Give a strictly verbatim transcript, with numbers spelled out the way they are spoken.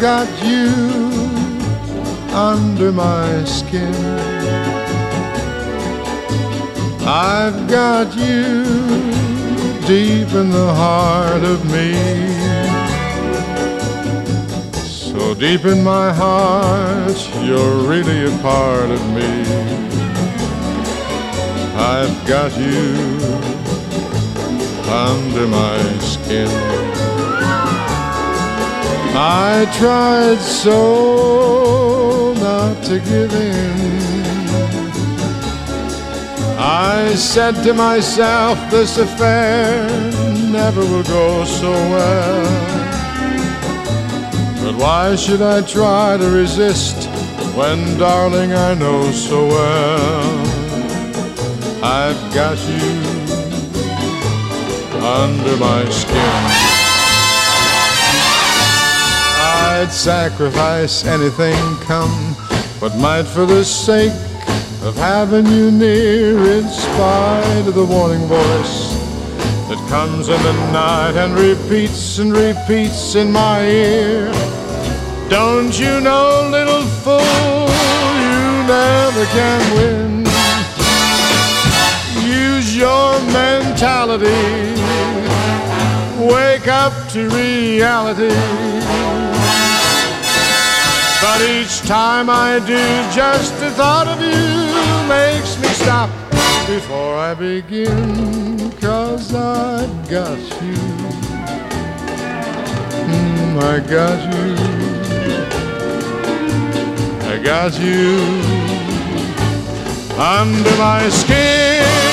got you under my skin. I've got you deep in the heart of me. So deep in my heart, you're really a part of me. I've got you under my skin. I tried so not to give in. I said to myself, this affair never will go so well. But why should I try to resist when, darling, I know so well I've got you under my skin. I'd sacrifice anything, come what might, for the sake of having you near, in spite of the warning voice that comes in the night and repeats and repeats in my ear. Don't you know, little fool, you never can win. Use your mentality, wake up to reality. But each time I do, just the thought of you makes me stop before I begin. 'Cause I've got you, mm, I got you, I got you under my skin.